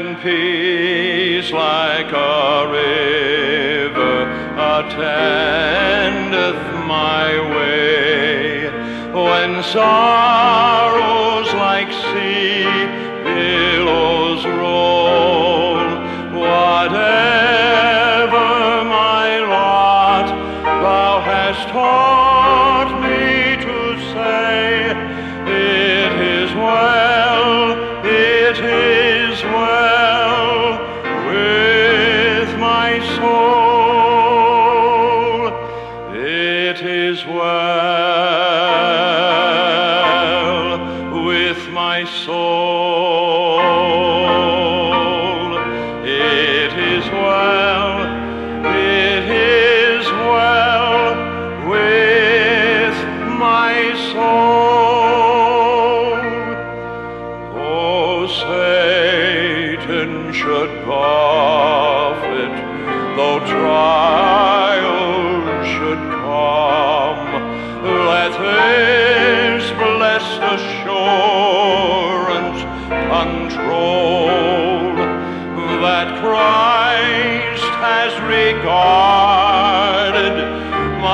when peace like a river attendeth my way, when sorrows like sea billows roll, whatever my lot, thou hast taught me to say, it is well, it is well with my soul, it is well with my soul, it is well, it is well with my soul. Though Satan should buffet, though trials should come, let this blessed assurance control, that Christ has regard